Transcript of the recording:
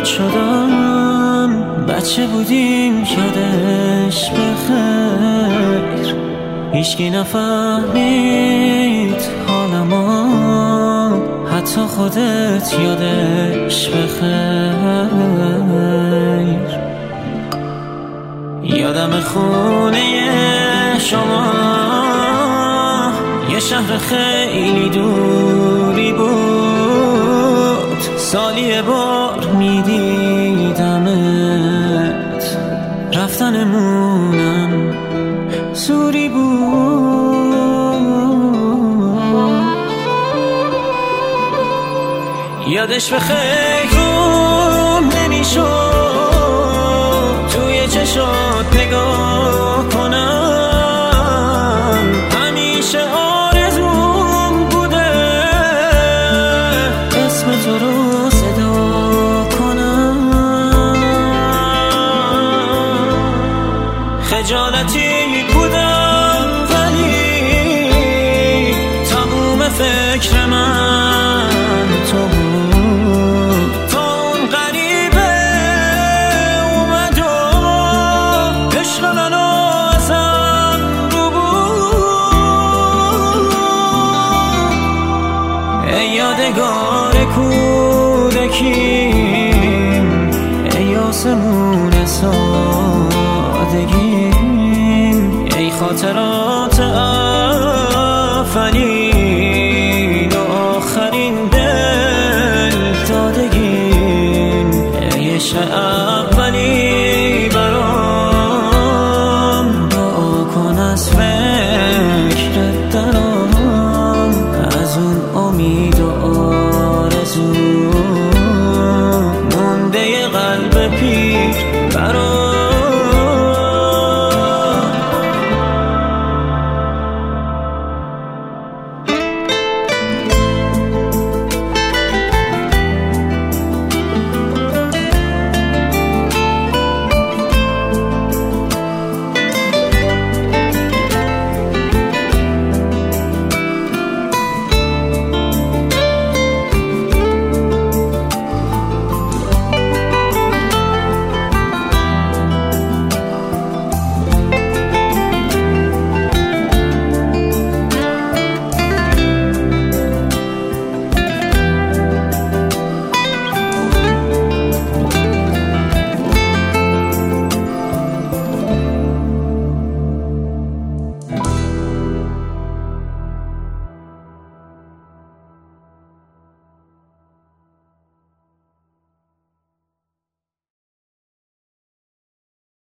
بلد شدم، بچه بودیم یادش بخیر، هیچکی نفهمید حالمو، حتی خودت یادش بخیر. یادم خونه شما یه شهر خیلی دوری بود، سالی بار میدیدمت، رفتنمونم زوری بود. یادش به خیرم نمیشد توی چشات نگاه کنم، همیشه آرزوم بوده اسم تو رو صدا کنم. خجالتی بودم ولی تموم فکر من تو بود، تا اون غریبه اومد و عشق منو ازم رو بود. ای یادگار کودکیم، ای آسمون سادگیم، ای خاطرات اولین و آخرین دل دادگیم، ای عشق